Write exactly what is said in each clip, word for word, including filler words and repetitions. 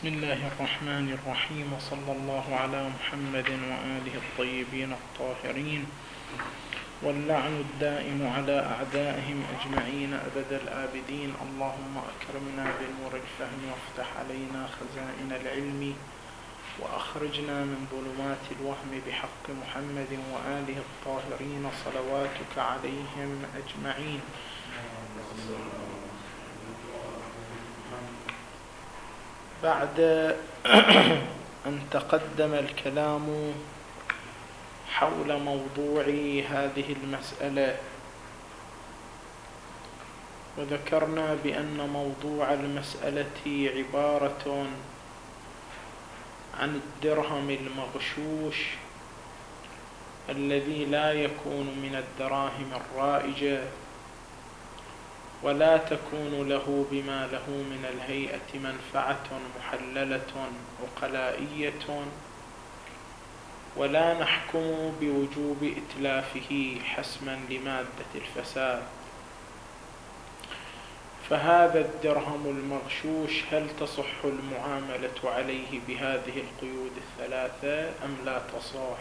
بسم الله الرحمن الرحيم، وصلى الله على محمد وآله الطيبين الطاهرين، واللعن الدائم على أعدائهم أجمعين أبد الآبدين. اللهم أكرمنا بنور الفهم وافتح علينا خزائن العلم وأخرجنا من ظلمات الوهم بحق محمد وآله الطاهرين صلواتك عليهم أجمعين. بعد أن تقدم الكلام حول موضوع هذه المسألة، وذكرنا بأن موضوع المسألة عبارة عن الدرهم المغشوش الذي لا يكون من الدراهم الرائجة ولا تكون له بما له من الهيئة منفعة محللة عقلائية، ولا نحكم بوجوب إتلافه حسما لمادة الفساد. فهذا الدرهم المغشوش هل تصح المعاملة عليه بهذه القيود الثلاثة أم لا تصح؟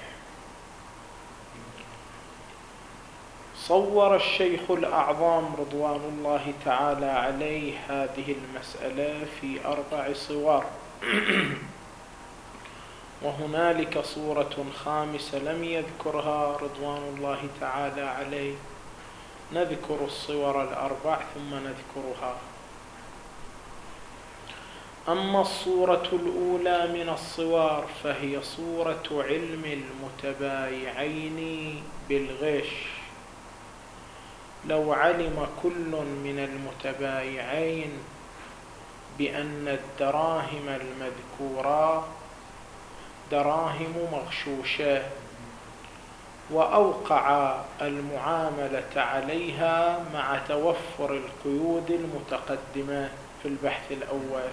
صور الشيخ الأعظم رضوان الله تعالى عليه هذه المسألة في أربع صور، وهنالك صورة خامسة لم يذكرها رضوان الله تعالى عليه. نذكر الصور الأربع ثم نذكرها. أما الصورة الأولى من الصور فهي صورة علم المتبايعين بالغش. لو علم كل من المتبايعين بأن الدراهم المذكورة دراهم مغشوشة وأوقع المعاملة عليها مع توفر القيود المتقدمة في البحث الأول،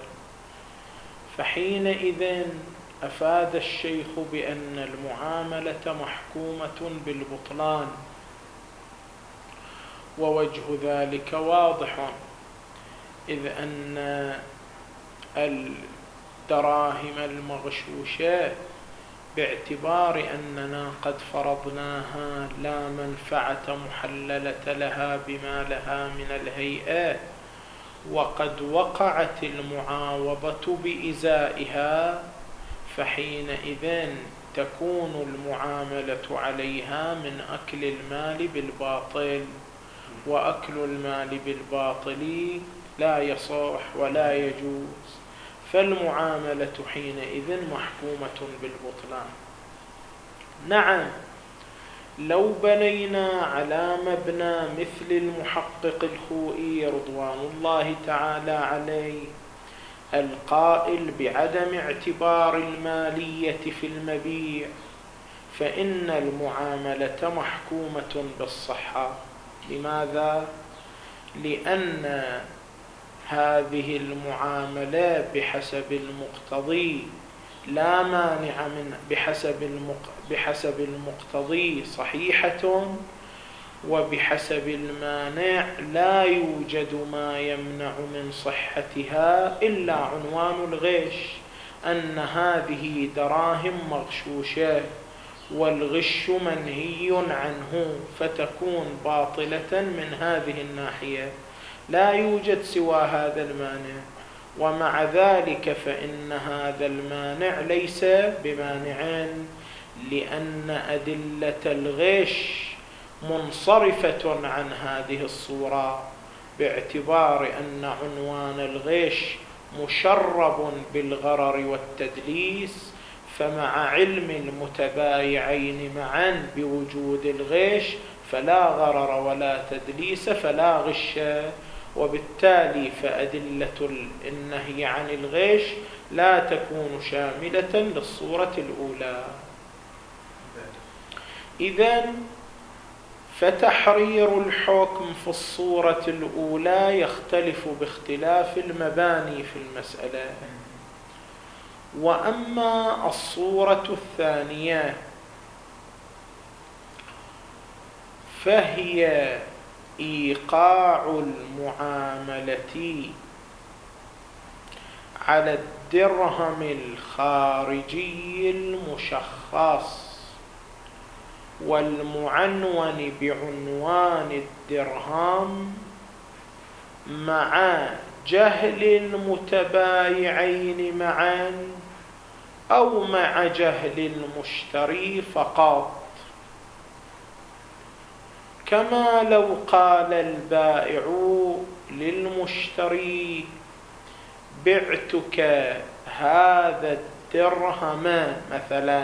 فحينئذ أفاد الشيخ بأن المعاملة محكومة بالبطلان، ووجه ذلك واضح، إذ أن الدراهم المغشوشة باعتبار أننا قد فرضناها لا منفعة محللة لها بما لها من الهيئة، وقد وقعت المعاوضة بإزائها، فحينئذ تكون المعاملة عليها من أكل المال بالباطل، وأكل المال بالباطل لا يصح ولا يجوز، فالمعاملة حينئذ محكومة بالبطلان. نعم، لو بنينا على مبنى مثل المحقق الخوئي رضوان الله تعالى عليه القائل بعدم اعتبار المالية في المبيع، فإن المعاملة محكومة بالصحة. لماذا؟ لأن هذه المعاملة بحسب المقتضي لا مانع من بحسب المق بحسب المقتضي صحيحة، وبحسب المانع لا يوجد ما يمنع من صحتها إلا عنوان الغش، أن هذه دراهم مغشوشة، والغش منهي عنه، فتكون باطلة من هذه الناحية، لا يوجد سوى هذا المانع. ومع ذلك فإن هذا المانع ليس بمانع، لأن أدلة الغش منصرفة عن هذه الصورة، باعتبار أن عنوان الغش مشرب بالغرر والتدليس، فمع علم المتبايعين معا بوجود الغش فلا غرر ولا تدليس فلا غش، وبالتالي فأدلة النهي عن الغش لا تكون شاملة للصورة الأولى. إذن فتحرير الحكم في الصورة الأولى يختلف باختلاف المباني في المسألة. وأما الصورة الثانية فهي إيقاع المعاملة على الدرهم الخارجي المشخص والمعنون بعنوان الدرهم مع جهل المتبايعين معا أو مع جهل المشتري فقط، كما لو قال البائع للمشتري: بعتك هذا الدرهم مثلا،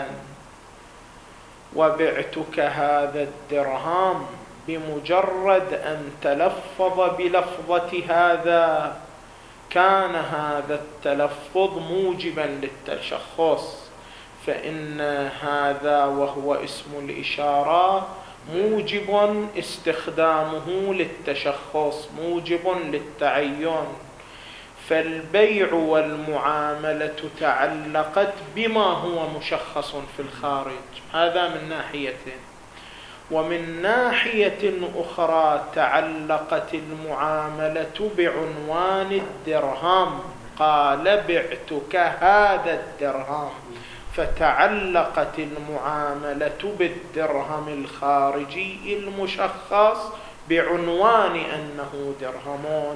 وبعتك هذا الدرهم، بمجرد أن تلفظ بلفظة هذا كان هذا التلفظ موجبا للتشخص، فإن هذا وهو اسم الإشارة موجب استخدامه للتشخص، موجب للتعين، فالبيع والمعاملة تعلقت بما هو مشخص في الخارج، هذا من ناحية. ومن ناحية أخرى تعلقت المعاملة بعنوان الدرهم، قال: بعتك هذا الدرهم، فتعلقت المعاملة بالدرهم الخارجي المشخص بعنوان أنه درهم.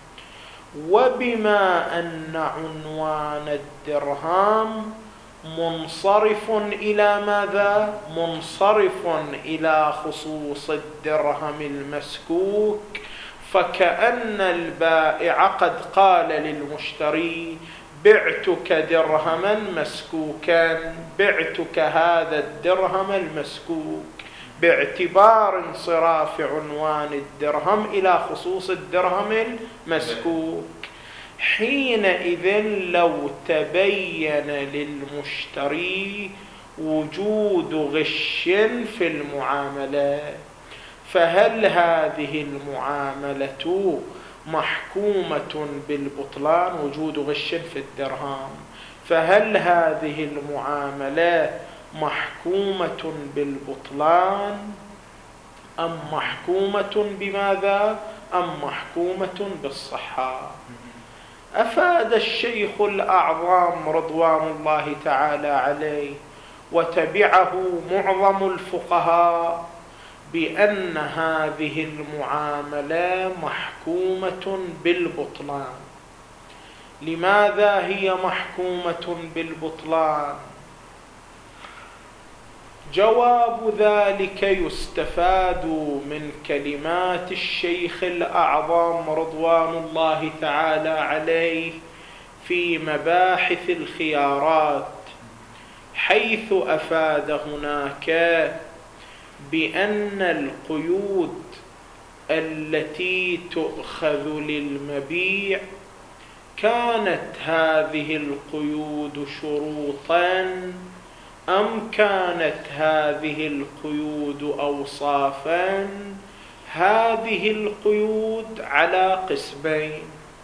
وبما أن عنوان الدرهم منصرف إلى ماذا؟ منصرف إلى خصوص الدرهم المسكوك، فكأن البائع قد قال للمشتري: بعتك درهما مسكوكا، بعتك هذا الدرهم المسكوك، باعتبار انصراف عنوان الدرهم إلى خصوص الدرهم المسكوك. حينئذ لو تبين للمشتري وجود غش في المعاملة، فهل هذه المعاملة محكومة بالبطلان؟ وجود غش في الدرهم، فهل هذه المعاملة محكومة بالبطلان أم محكومة بماذا؟ أم محكومة بالصحة؟ أفاد الشيخ الأعظم رضوان الله تعالى عليه وتبعه معظم الفقهاء بأن هذه المعاملة محكومة بالبطلان. لماذا هي محكومة بالبطلان؟ جواب ذلك يستفاد من كلمات الشيخ الأعظم رضوان الله تعالى عليه في مباحث الخيارات، حيث أفاد هناك بأن القيود التي تؤخذ للمبيع كانت هذه القيود شروطا أم كانت هذه القيود أوصافا؟ هذه القيود على قسمين،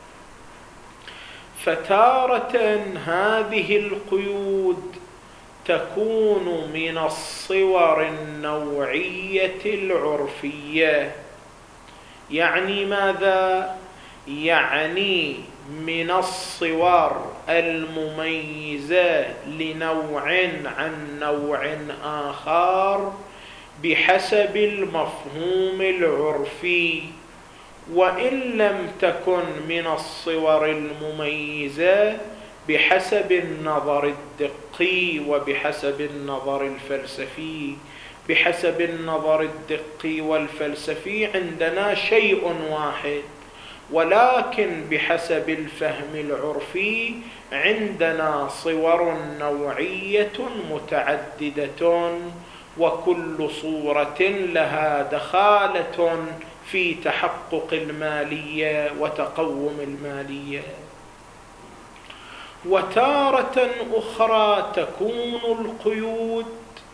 فتارة هذه القيود تكون من الصور النوعية العرفية. يعني ماذا؟ يعني من الصور المميزة لنوع عن نوع آخر بحسب المفهوم العرفي، وإن لم تكن من الصور المميزة بحسب النظر الدقي وبحسب النظر الفلسفي. بحسب النظر الدقي والفلسفي عندنا شيء واحد، ولكن بحسب الفهم العرفي عندنا صور نوعية متعددة، وكل صورة لها دخالة في تحقق المالية وتقوم المالية. وتارة أخرى تكون القيود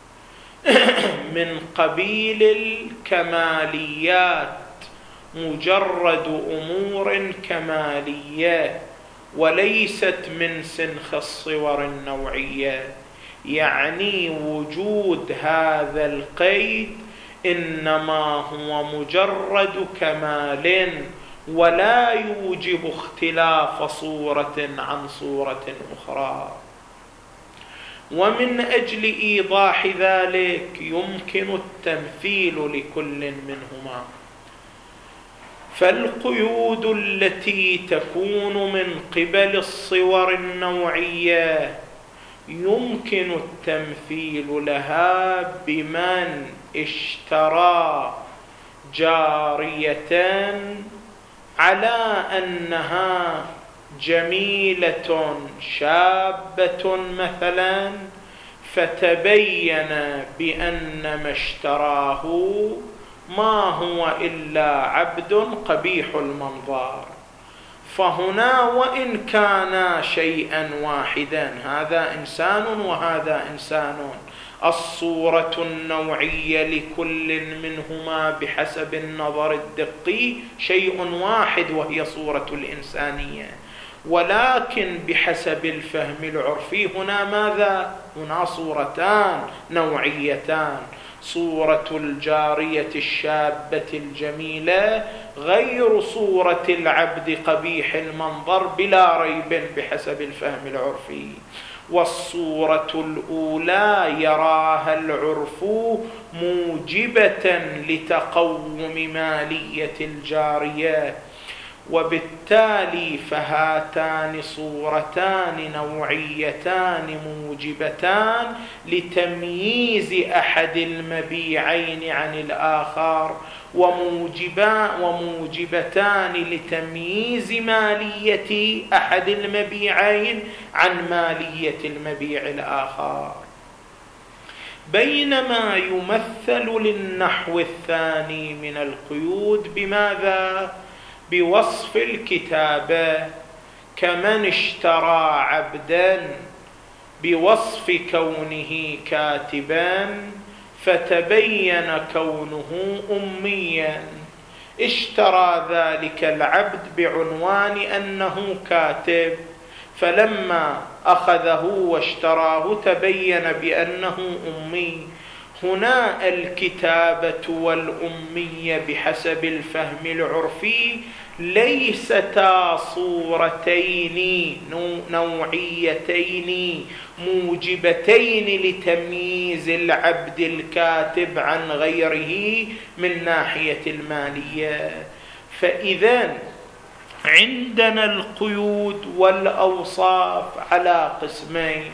من قبيل الكماليات، مجرد أمور كمالية وليست من سنخ الصور النوعية. يعني وجود هذا القيد إنما هو مجرد كمال ولا يوجب اختلاف صورة عن صورة أخرى. ومن أجل إيضاح ذلك يمكن التمثيل لكل منهما. فالقيود التي تكون من قبل الصور النوعية يمكن التمثيل لها بمن اشترى جارية على أنها جميلة شابة مثلا، فتبين بأن ما اشتراه ما هو إلا عبد قبيح المنظر، فهنا وإن كان شيئا واحدا، هذا إنسان وهذا إنسان، الصورة النوعية لكل منهما بحسب النظر الدقي شيء واحد وهي صورة الإنسانية، ولكن بحسب الفهم العرفي هنا ماذا؟ هنا صورتان نوعيتان، صورة الجارية الشابة الجميلة غير صورة العبد قبيح المنظر بلا ريب بحسب الفهم العرفي. والصورة الأولى يراها العرف موجبة لتقوم مالية الجارية، وبالتالي فهاتان صورتان نوعيتان موجبتان لتمييز أحد المبيعين عن الآخر، وموجبتان لتمييز مالية أحد المبيعين عن مالية المبيع الآخر. بينما يمثل للنحو الثاني من القيود بماذا؟ بوصف الكتابة، كمن اشترى عبدا بوصف كونه كاتبا فتبين كونه أميا، اشترى ذلك العبد بعنوان أنه كاتب، فلما أخذه واشتراه تبين بأنه أمي. هنا الكتابة والأمية بحسب الفهم العرفي ليستا صورتين نوعيتين موجبتين لتمييز العبد الكاتب عن غيره من ناحية المالية. فإذا عندنا القيود والأوصاف على قسمين،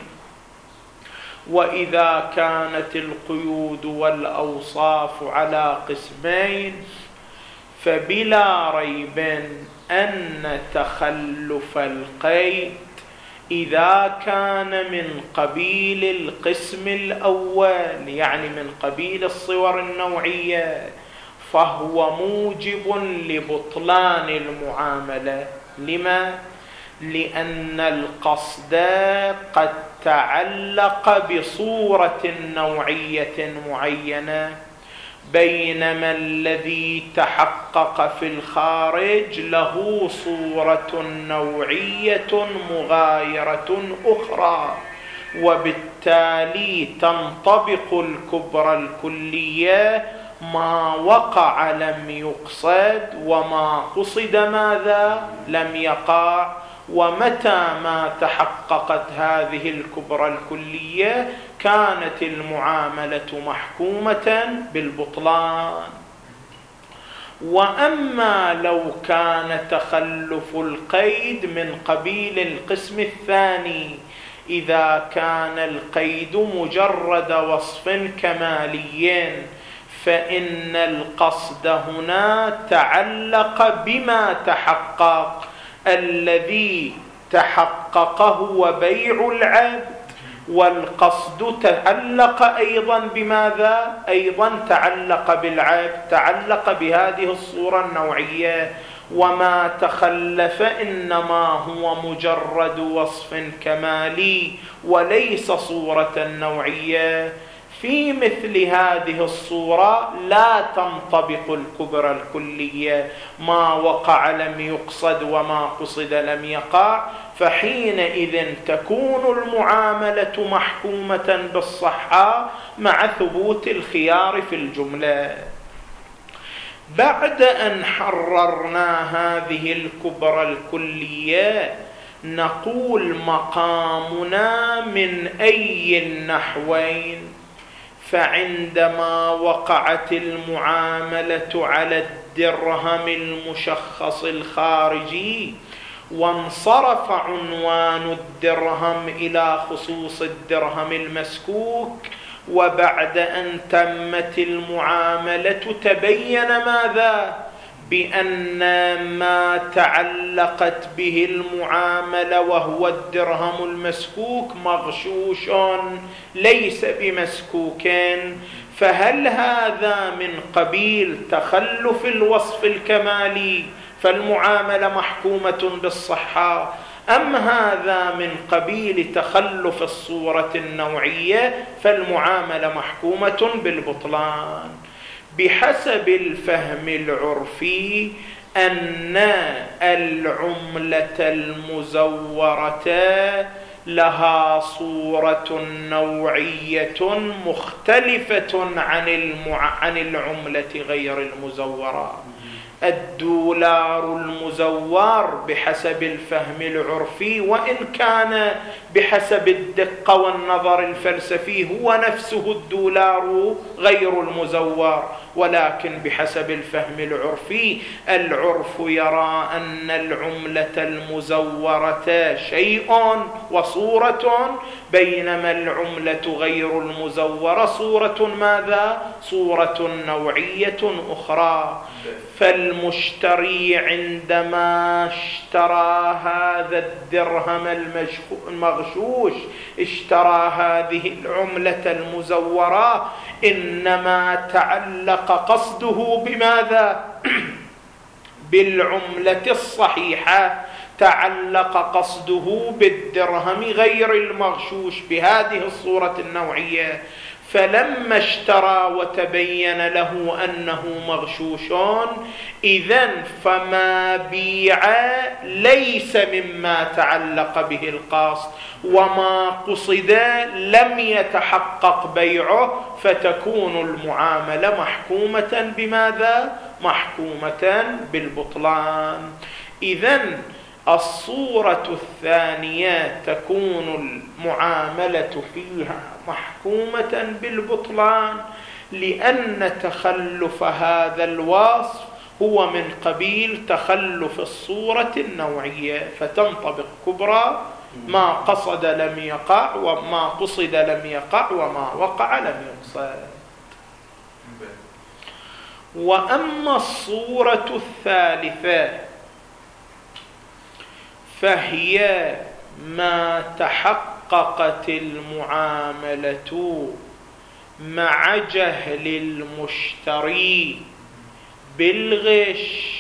وإذا كانت القيود والأوصاف على قسمين فبلا ريب أن تخلف القيد إذا كان من قبيل القسم الأول، يعني من قبيل الصور النوعية، فهو موجب لبطلان المعاملة. لما؟ لأن القصد قد تعلق بصورة نوعية معينة، بينما الذي تحقق في الخارج له صورة نوعية مغايرة أخرى، وبالتالي تنطبق الكبرى الكلية ما وقع لم يقصد، وما قصد ماذا؟ لم يقع. ومتى ما تحققت هذه الكبرى الكلية كانت المعاملة محكومة بالبطلان. وأما لو كان تخلف القيد من قبيل القسم الثاني، إذا كان القيد مجرد وصف كمالي، فإن القصد هنا تعلق بما تحقق، الذي تحقق هو بيع العبد، والقصد تعلق أيضا بماذا؟ أيضا تعلق بالعبد، تعلق بهذه الصورة النوعية. وما تخلف إنما هو مجرد وصف كمالي وليس صورة نوعية. في مثل هذه الصورة لا تنطبق الكبرى الكلية، ما وقع لم يقصد وما قصد لم يقع، فحينئذ تكون المعاملة محكومة بالصحة مع ثبوت الخيار في الجملة. بعد أن حررنا هذه الكبرى الكلية نقول مقامنا من أي النحوين. فعندما وقعت المعاملة على الدرهم المشخص الخارجي وانصرف عنوان الدرهم إلى خصوص الدرهم المسكوك، وبعد أن تمت المعاملة تبين ماذا؟ بأن ما تعلقت به المعاملة وهو الدرهم المسكوك مغشوش ليس بمسكوك. فهل هذا من قبيل تخلف الوصف الكمالي فالمعاملة محكومة بالصحة، أم هذا من قبيل تخلف الصورة النوعية فالمعاملة محكومة بالبطلان؟ بحسب الفهم العرفي أن العملة المزورة لها صورة نوعية مختلفة عن المع... عن العملة غير المزورة. الدولار المزور بحسب الفهم العرفي وإن كان بحسب الدقة والنظر الفلسفي هو نفسه الدولار غير المزور، ولكن بحسب الفهم العرفي العرف يرى أن العملة المزورة شيء وصورة، بينما العملة غير المزورة صورة ماذا؟ صورة نوعية أخرى. فالمشتري عندما اشترى هذا الدرهم المغشوش اشترى هذه العملة المزورة، إنما تعلق قصده بماذا؟ بالعملة الصحيحة، تعلق قصده بالدرهم غير المغشوش بهذه الصورة النوعية. فلما اشترى وتبين له أنه مغشوش إذن فما بيع ليس مما تعلق به القصد، وما قصد لم يتحقق بيعه، فتكون المعاملة محكومة بماذا؟ محكومة بالبطلان. إذن الصورة الثانية تكون المعاملة فيها محكومة بالبطلان لأن تخلف هذا الوصف هو من قبيل تخلف الصورة النوعية، فتنطبق كبرى ما قصد لم يقع، وما قصد لم يقع، وما وقع لم يقصد. وأما الصورة الثالثة فهي ما تحققت المعاملة مع جهل المشتري بالغش،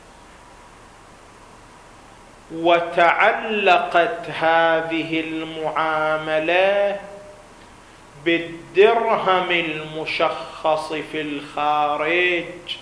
وتعلقت هذه المعاملة بالدرهم المشخص في الخارج،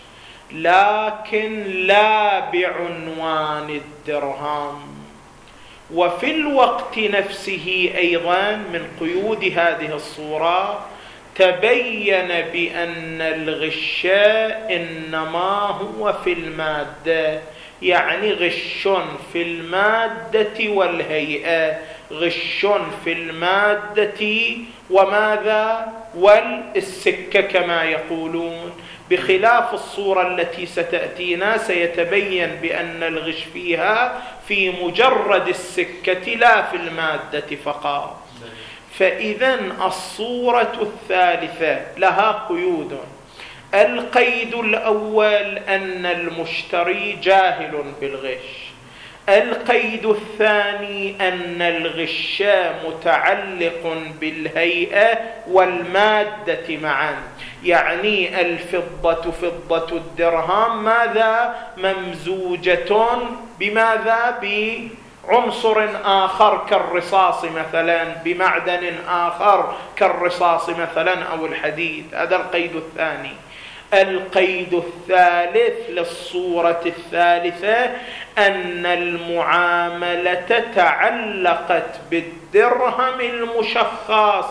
لكن لا بعنوان الدرهم. وفي الوقت نفسه أيضا من قيود هذه الصورة تبين بأن الغش إنما هو في المادة، يعني غش في المادة والهيئة، غش في المادة وماذا؟ والسكة كما يقولون، بخلاف الصورة التي ستأتينا سيتبين بأن الغش فيها في مجرد السكة لا في المادة فقط. فإذن الصورة الثالثة لها قيود. القيد الأول أن المشتري جاهل بالغش. القيد الثاني أن الغش متعلق بالهيئة والمادة معا، يعني الفضة فضة الدرهم ماذا؟ ممزوجة بماذا؟ بعنصر آخر كالرصاص مثلا، بمعدن آخر كالرصاص مثلا أو الحديد. هذا القيد الثاني. القيد الثالث للصورة الثالثة أن المعاملة تعلقت بالدرهم المشخص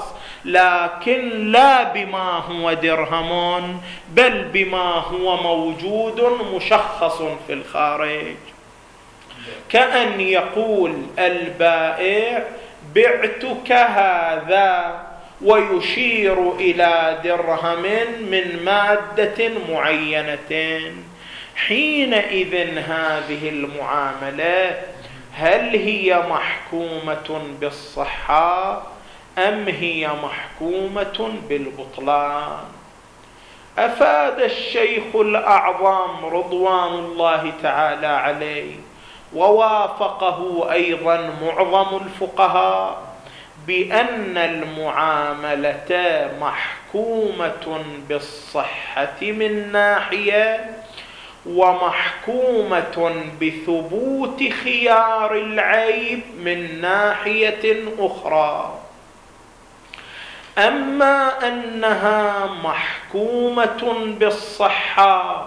لكن لا بما هو درهم، بل بما هو موجود مشخص في الخارج. كأن يقول البائع بعتك هذا ويشير إلى درهم من مادة معينة. حينئذ هذه المعاملة هل هي محكومة بالصحة أم هي محكومة بالبطلان؟ أفاد الشيخ الأعظم رضوان الله تعالى عليه ووافقه أيضا معظم الفقهاء بأن المعاملة محكومة بالصحة من ناحية، ومحكومة بثبوت خيار العيب من ناحية أخرى. أما أنها محكومة بالصحة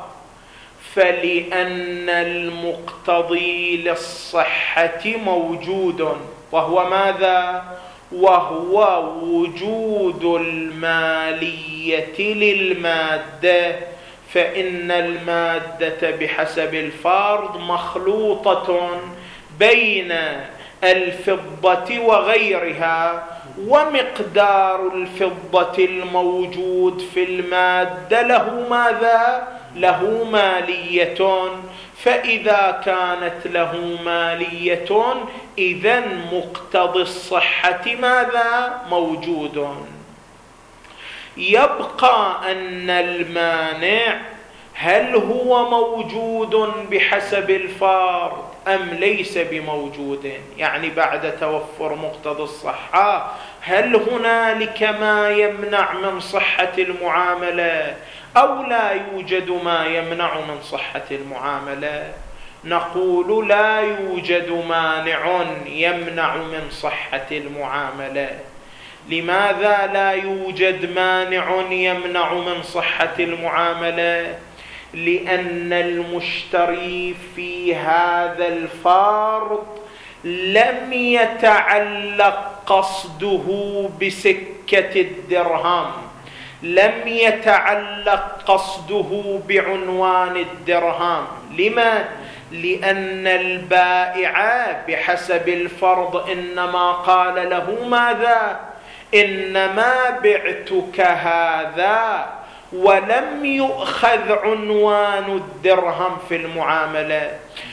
فلأن المقتضي للصحة موجود، وهو ماذا؟ وهو وجود المالية للمادة، فإن المادة بحسب الفرض مخلوطة بين الفضة وغيرها، ومقدار الفضة الموجود في المادة له ماذا؟ له مالية. فإذا كانت له مالية إذن مقتضي الصحة ماذا؟ موجود. يبقى أن المانع هل هو موجود بحسب الفرض أم ليس بموجود؟ يعني بعد توفر مقتضى الصحة هل هنالك ما يمنع من صحة المعاملة أو لا يوجد ما يمنع من صحة المعاملة؟ نقول لا يوجد مانع يمنع من صحة المعاملة. لماذا لا يوجد مانع يمنع من صحة المعاملة؟ لأن المشتري في هذا الفرض لم يتعلق قصده بسكة الدرهم، لم يتعلق قصده بعنوان الدرهم. لما؟ لأن البائع بحسب الفرض إنما قال له ماذا؟ إنما بعتك هذا، ولم يؤخذ عنوان الدرهم في المعاملة.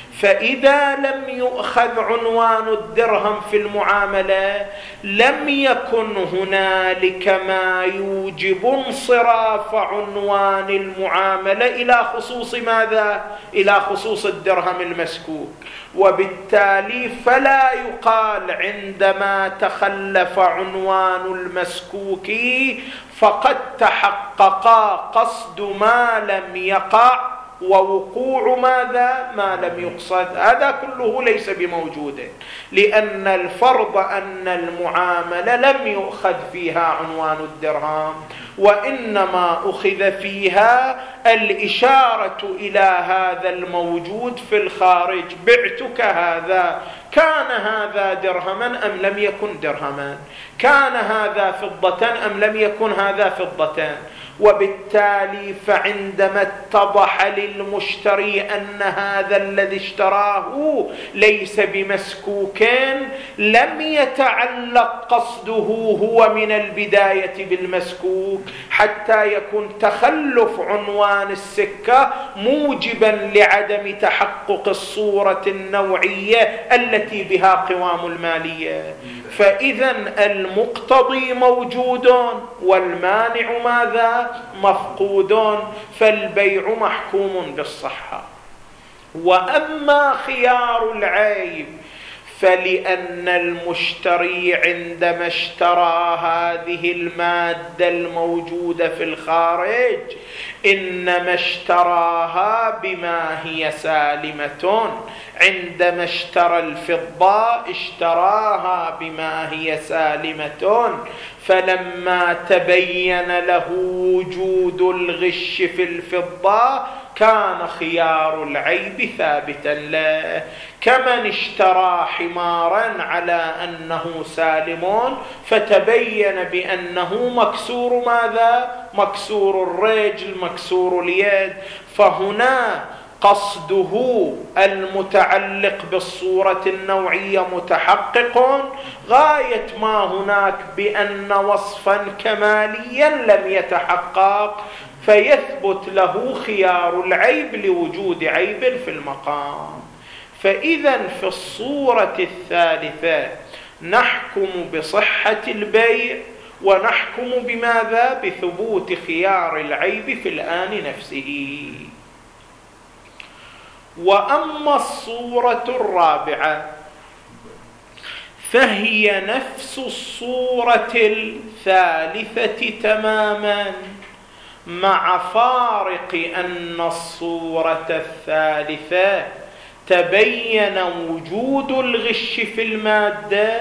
فإذا لم يؤخذ عنوان الدرهم في المعاملة لم يكن هنالك ما يوجب انصراف عنوان المعاملة إلى خصوص ماذا؟ إلى خصوص الدرهم المسكوك. وبالتالي فلا يقال عندما تخلف عنوان المسكوك فقد تحقق قصد ما لم يقع ووقوع ماذا؟ ما لم يقصد. هذا كله ليس بموجود، لأن الفرض أن المعاملة لم يؤخذ فيها عنوان الدرهم، وإنما أخذ فيها الإشارة إلى هذا الموجود في الخارج. بعتك هذا، كان هذا درهما أم لم يكن درهما؟ كان هذا فضة أم لم يكن هذا فضة؟ وبالتالي فعندما اتضح للمشتري أن هذا الذي اشتراه ليس بمسكوك لم يتعلق قصده هو من البداية بالمسكوك، حتى يكون تخلف عنوان السكة موجبا لعدم تحقق الصورة النوعية التي بها قوام المالية. فإذا المقتضي موجود والمانع ماذا؟ مفقود، فالبيع محكوم بالصحة. وأما خيار العيب فلأن المشتري عندما اشترى هذه المادة الموجودة في الخارج إنما اشتراها بما هي سالمة. عندما اشترى الفضة اشتراها بما هي سالمة، فلما تبين له وجود الغش في الفضة كان خيار العيب ثابتا له، كمن اشترى حمارا على أنه سالم فتبين بأنه مكسور ماذا؟ مكسور الرجل مكسور اليد. فهنا قصده المتعلق بالصورة النوعية متحقق، غاية ما هناك بأن وصفا كماليا لم يتحقق فيثبت له خيار العيب لوجود عيب في المقام. فإذا في الصورة الثالثة نحكم بصحة البيع ونحكم بماذا؟ بثبوت خيار العيب في الآن نفسه. وأما الصورة الرابعة فهي نفس الصورة الثالثة تماما، مع فارق أن الصورة الثالثة تبين وجود الغش في المادة،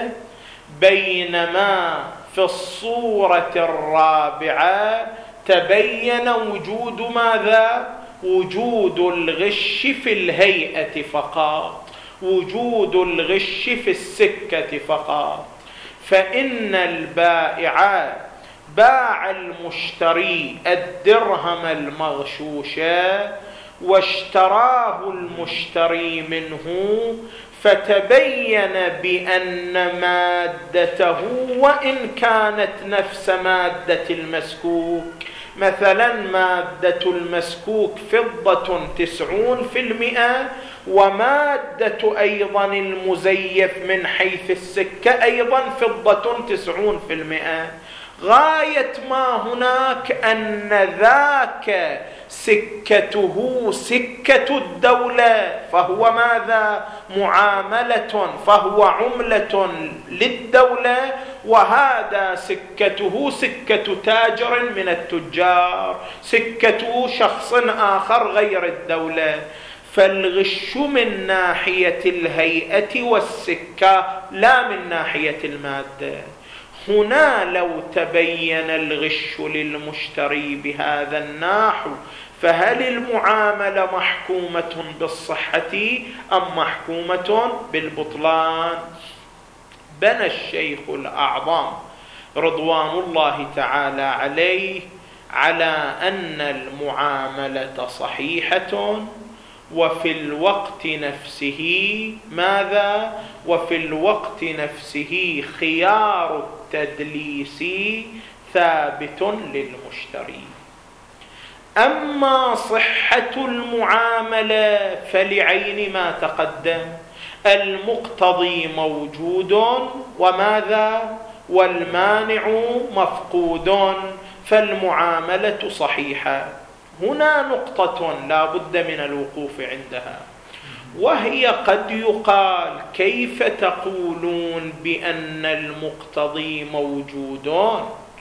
بينما في الصورة الرابعة تبين وجود ماذا؟ وجود الغش في الهيئة فقط، وجود الغش في السكة فقط. فإن البائع باع المشتري الدرهم المغشوش واشتراه المشتري منه، فتبين بأن مادته وإن كانت نفس مادة المسكوك، مثلا مادة المسكوك فضة تسعون في المئة، ومادة أيضا المزيف من حيث السكة أيضا فضة تسعون في المئة، غاية ما هناك أن ذاك سكته سكة الدولة، فهو ماذا؟ معاملة، فهو عملة للدولة، وهذا سكته سكة تاجر من التجار، سكته شخص آخر غير الدولة. فالغش من ناحية الهيئة والسكة لا من ناحية المادة. هنا لو تبين الغش للمشتري بهذا النحو فهل المعاملة محكومة بالصحة أم محكومة بالبطلان؟ بنى الشيخ الأعظم رضوان الله تعالى عليه على أن المعاملة صحيحة، وفي الوقت نفسه ماذا؟ وفي الوقت نفسه خيار التدليس ثابت للمشتري. أما صحة المعاملة فلعين ما تقدم، المقتضي موجود وماذا؟ والمانع مفقود، فالمعاملة صحيحة. هنا نقطة لا بد من الوقوف عندها، وهي قد يقال كيف تقولون بأن المقتضي موجود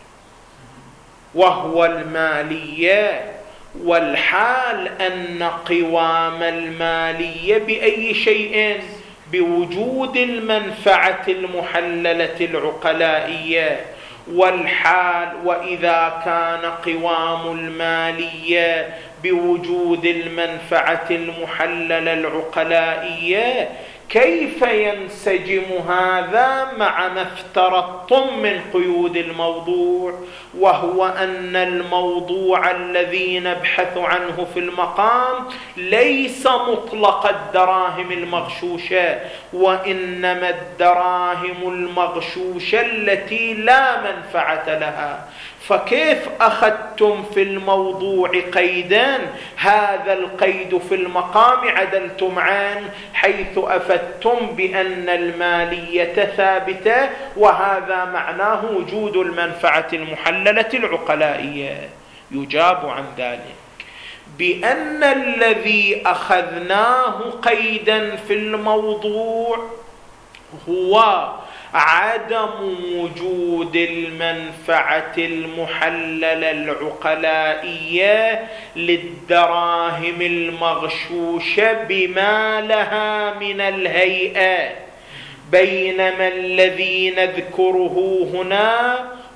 وهو المالية، والحال أن قوام المالية بأي شيء؟ بوجود المنفعة المحللة العقلائية، والحال وإذا كان قوام المالية بوجود المنفعة المحللة العقلائية كيف ينسجم هذا مع ما افترضتم من قيود الموضوع، وهو أن الموضوع الذي نبحث عنه في المقام ليس مطلق الدراهم المغشوشة، وإنما الدراهم المغشوشة التي لا منفعة لها. فكيف أخذتم في الموضوع قيدا هذا القيد في المقام عدلتم عنه، حيث أفدتم بأن المالية ثابتة وهذا معناه وجود المنفعة المحللة العقلائية؟ يجاب عن ذلك بأن الذي أخذناه قيدا في الموضوع هو عدم وجود المنفعة المحللة العقلائية للدراهم المغشوشة بما لها من الهيئة، بينما الذي نذكره هنا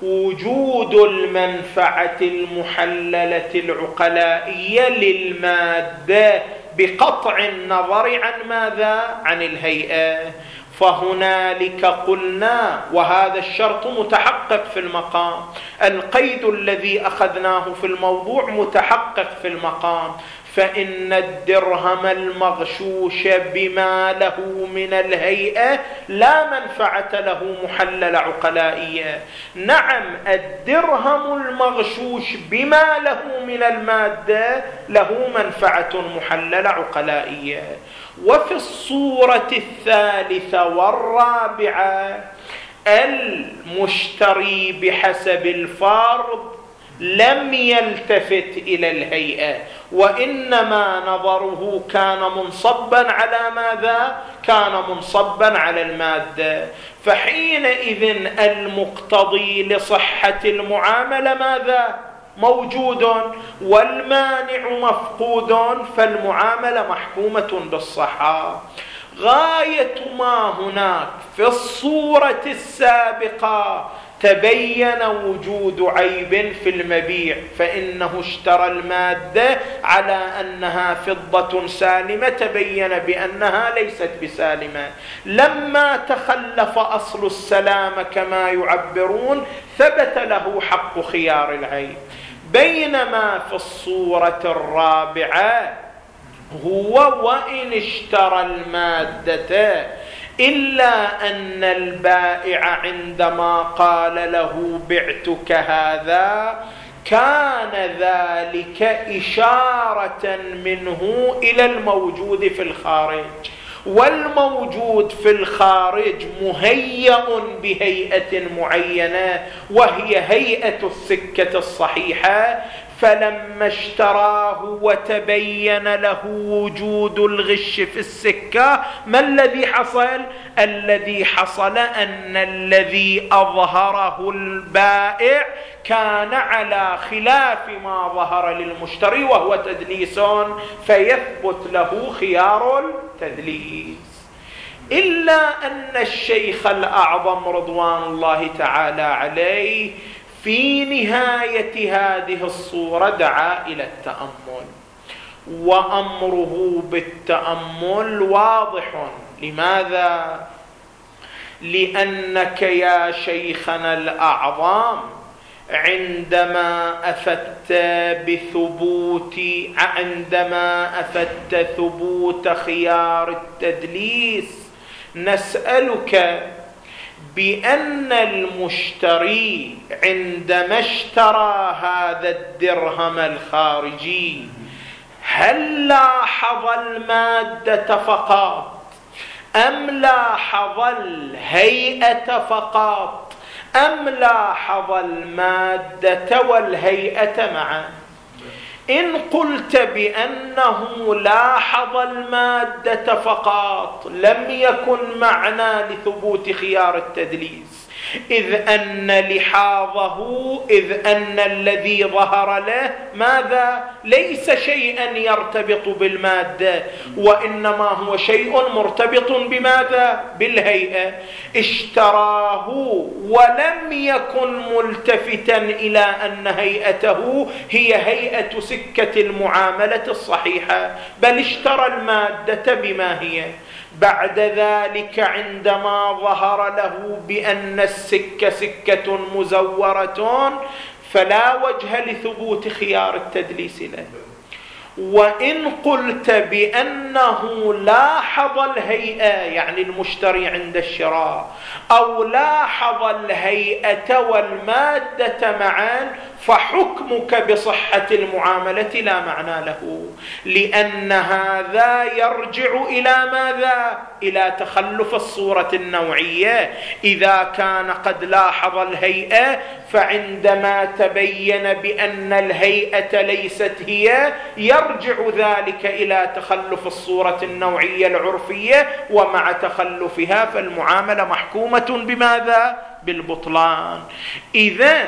وجود المنفعة المحللة العقلائية للمادة بقطع النظر عن ماذا؟ عن الهيئة. فهنالك قلنا، وهذا الشرط متحقق في المقام، القيد الذي أخذناه في الموضوع متحقق في المقام، فإن الدرهم المغشوش بما له من الهيئة لا منفعة له محلل عقلائية. نعم، الدرهم المغشوش بما له من المادة له منفعة محلل عقلائية. وفي الصورة الثالثة والرابعة المشتري بحسب الفرض لم يلتفت إلى الهيئة، وإنما نظره كان منصبا على ماذا؟ كان منصبا على المادة. فحينئذ المقتضي لصحة المعاملة ماذا؟ موجود، والمانع مفقود، فالمعاملة محكومة بالصحة. غاية ما هناك في الصورة السابقة تبين وجود عيب في المبيع، فإنه اشترى المادة على أنها فضة سالمة، تبين بأنها ليست بسالمة. لما تخلف أصل السلامة كما يعبرون ثبت له حق خيار العيب. بينما في الصورة الرابعة هو وإن اشترى المادة إلا أن البائع عندما قال له بعتك هذا كان ذلك إشارة منه إلى الموجود في الخارج، والموجود في الخارج مهيأ بهيئة معينة وهي هيئة السكة الصحيحة. فلما اشتراه وتبين له وجود الغش في السكة، ما الذي حصل؟ الذي حصل أن الذي أظهره البائع كان على خلاف ما ظهر للمشتري وهو تدليس، فيثبت له خيار التدليس. إلا أن الشيخ الأعظم رضوان الله تعالى عليه في نهاية هذه الصورة دعا إلى التأمل، وأمره بالتأمل واضح. لماذا؟ لأنك يا شيخنا الأعظم عندما أفدت بثبوت عندما أفدت ثبوت خيار التدليس نسألك بأن المشتري عندما اشترى هذا الدرهم الخارجي هل لاحظ المادة فقط أم لاحظ الهيئة فقط أم لاحظ المادة والهيئة معا؟ إن قلت بأنه لاحظ المادة فقط لم يكن معنى لثبوت خيار التدليس، إذ أن لحاظه إذ أن الذي ظهر له ماذا؟ ليس شيئا يرتبط بالمادة، وإنما هو شيء مرتبط بماذا؟ بالهيئة. اشتراه ولم يكن ملتفتا إلى أن هيئته هي هيئة سكة المعاملة الصحيحة، بل اشترى المادة بما هي. بعد ذلك عندما ظهر له بأن السكة سكة مزورة فلا وجه لثبوت خيار التدليس له. وإن قلت بأنه لاحظ الهيئة، يعني المشتري عند الشراء، أو لاحظ الهيئة والمادة معا، فحكمك بصحة المعاملة لا معنى له، لأن هذا يرجع إلى ماذا؟ إلى تخلف الصورة النوعية. إذا كان قد لاحظ الهيئة فعندما تبين بأن الهيئة ليست هي يرجع ذلك إلى تخلف الصورة النوعية العرفية، ومع تخلفها فالمعاملة محكومة بماذا؟ بالبطلان. إذن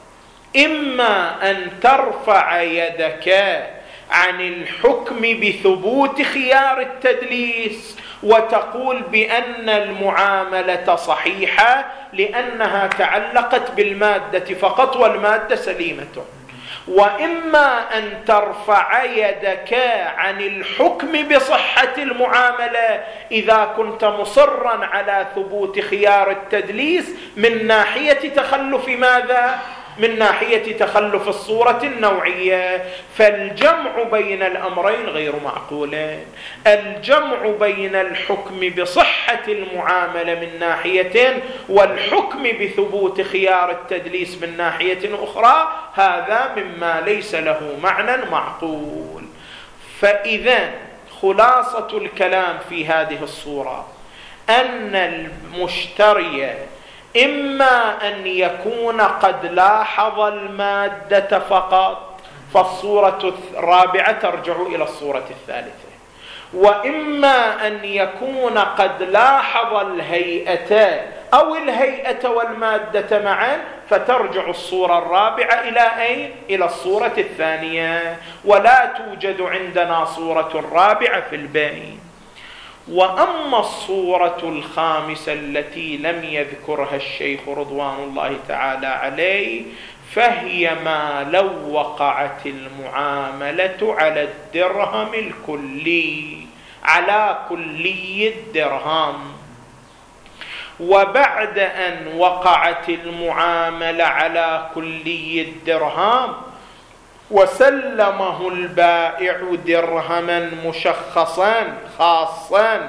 إما أن ترفع يدك عن الحكم بثبوت خيار التدليس وتقول بأن المعاملة صحيحة لأنها تعلقت بالمادة فقط والمادة سليمة، وإما أن ترفع يدك عن الحكم بصحة المعاملة إذا كنت مصرا على ثبوت خيار التدليس من ناحية تخلف ماذا؟ من ناحية تخلف الصورة النوعية. فالجمع بين الأمرين غير معقول. الجمع بين الحكم بصحة المعاملة من ناحية والحكم بثبوت خيار التدليس من ناحية أخرى هذا مما ليس له معنى معقول. فإذا خلاصة الكلام في هذه الصورة أن المشتري إما أن يكون قد لاحظ المادة فقط، فالصورة الرابعة ترجع إلى الصورة الثالثة، وإما أن يكون قد لاحظ الهيئة أو الهيئة والمادة معا، فترجع الصورة الرابعة إلى أين؟ إلى الصورة الثانية، ولا توجد عندنا صورة رابعة في البين. وأما الصورة الخامسة التي لم يذكرها الشيخ رضوان الله تعالى عليه فهي ما لو وقعت المعاملة على الدرهم الكلي، على كلي الدرهم، وبعد أن وقعت المعاملة على كلي الدرهم وسلمه البائع درهما مشخصا خاصا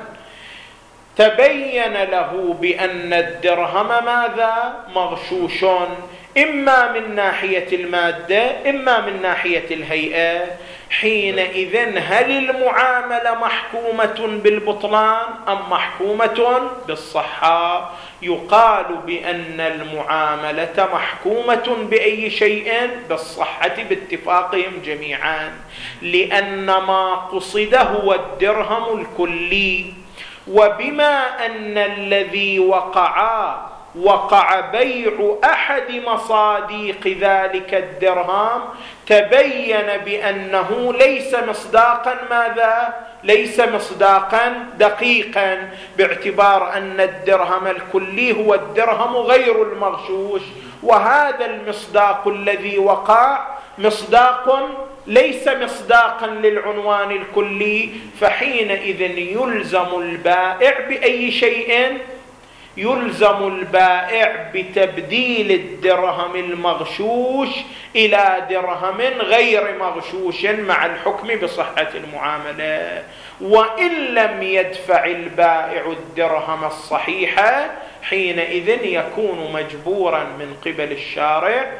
تبين له بأن الدرهم ماذا؟ مغشوش، إما من ناحية المادة إما من ناحية الهيئة. حينئذ هل المعاملة محكومة بالبطلان أم محكومة بالصحة؟ يقال بأن المعاملة محكومة بأي شيء؟ بالصحة باتفاقهم جميعا، لأن ما قصد هو الدرهم الكلي، وبما أن الذي وقع وقع بيع أحد مصاديق ذلك الدرهم تبين بأنه ليس مصداقا ماذا؟ ليس مصداقا دقيقا، باعتبار أن الدرهم الكلي هو الدرهم غير المغشوش، وهذا المصداق الذي وقع مصداق ليس مصداقا للعنوان الكلي. فحينئذ يلزم البائع بأي شيء؟ يلزم البائع بتبديل الدرهم المغشوش إلى درهم غير مغشوش مع الحكم بصحة المعاملة. وإن لم يدفع البائع الدرهم الصحيحة حينئذ يكون مجبورا من قبل الشارع،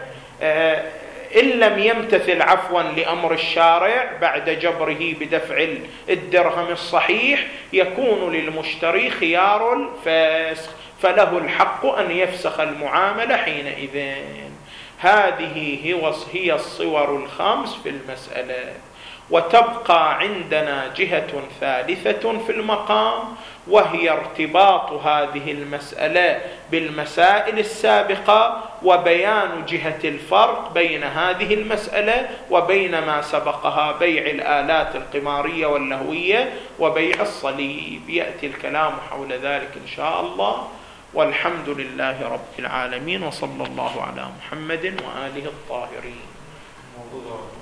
إن لم يمتثل عفوا لأمر الشارع بعد جبره بدفع الدرهم الصحيح يكون للمشتري خيار الفسخ، فله الحق أن يفسخ المعاملة حينئذ. هذه هي الصور الخمس في المسألة. وتبقى عندنا جهة ثالثة في المقام، وهي ارتباط هذه المسألة بالمسائل السابقة وبيان جهة الفرق بين هذه المسألة وبين ما سبقها بيع الآلات القمارية واللهوية وبيع الصليب. يأتي الكلام حول ذلك إن شاء الله، والحمد لله رب العالمين، وصلى الله على محمد وآله الطاهرين.